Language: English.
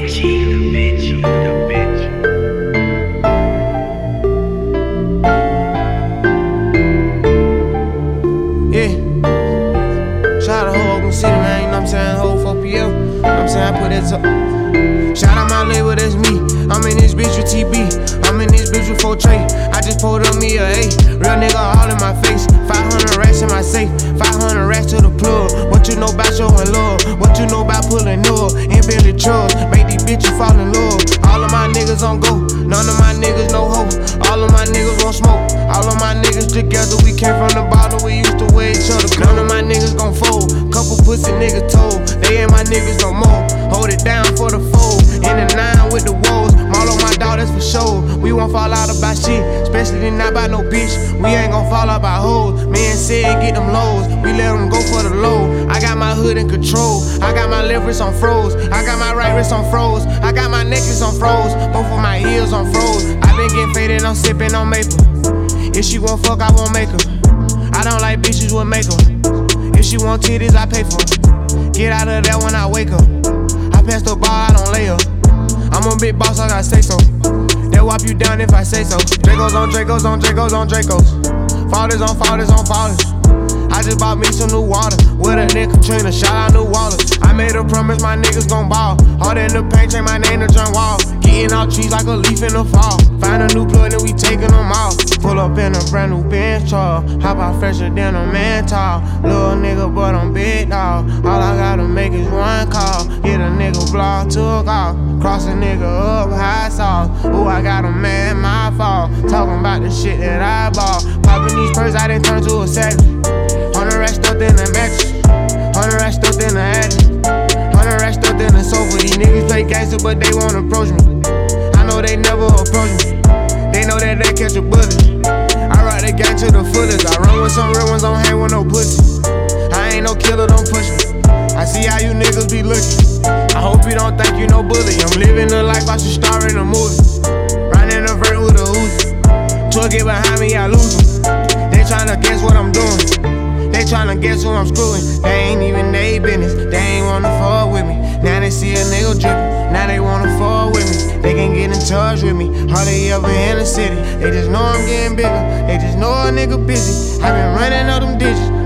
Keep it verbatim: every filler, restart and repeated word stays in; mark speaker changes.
Speaker 1: Benji, the Benji, the Benji.
Speaker 2: Yeah. Shout out to Oakland City, man. You know what I'm saying? Whole four P M. You know what I'm saying? I put that up. Shout out my label, that's me. I'm in this bitch with T B. I'm in this bitch with four Trey. I just pulled up me a A. Real nigga all in my face. five hundred racks in my safe. five hundred racks to the plug. What you know about showing love? What you know about pulling up? In Bentley trucks. Make these bitches fall in love. All of my niggas on go. None of my niggas no hope. All of my niggas won't smoke. All of my niggas together. We came from the bottom. We used to wear each other. None of my niggas gon' fold. Couple pussy niggas told. They ain't my niggas no more. Hold it down for the fold. In the nine with the woes. Marlo my dog, that's for sure. We won't fall out about shit, especially not about no bitch. We ain't gon' fall out by hoes. Man said get them lows, we let them go for the low. I got my hood in control. I got my left wrist on froze. I got my right wrist on froze. I got my necklace on froze. Both of my ears on froze. I been getting faded, I'm sipping on maple. If she won't fuck, I won't make her. I don't like bitches with makeup. If she want titties, I pay for her. Get out of there when I wake up. I pass the ball, I don't lay up. I'm a big boss, I gotta say so. They'll whop you down if I say so. Dracos on Dracos on Dracos on Dracos. Fathers on fathers on fathers. I just bought me some new water. With a nigga Katrina, shout out New Waters. I made a promise my niggas gon' ball. Hard in the paint, change my name to John Wall. Getting out trees like a leaf in the fall. Find a new plug, then we taking them off. Pull up in a brand new Benz truck. Hop out fresher than a man tall. Little nigga, but I'm big dog. All I gotta make is one call. Get a nigga block, took off. Cross a nigga up, high sauce. Ooh, I got a man, my fault. Talking about the shit that I bought. Popping these purses, I done turned to a savage. Hundred racks stuffed in the mattress. Hundred racks stuffed in the attic. Hundred racks stuffed in the sofa. These niggas play gangster, but they won't approach me. I know they never approach me. They know that they catch a bullet. I ride the gang to the fullest. I run with some real ones, don't hang with no pussy. I ain't no killer, don't push me. I see how you niggas be looking. I hope you don't think you no bully. I'm living the life I should star in a movie. Riding a vert with a Uzi. Twerk it behind me, I lose them. They tryna guess what I'm doing. They tryna guess who I'm screwing. They ain't even they business. They ain't wanna fuck with me. Now they see a nigga drippin'. Now they wanna fuck with me. They can get in touch with me. Hardly ever in the city. They just know I'm getting bigger. They just know a nigga busy. I been running all them digits.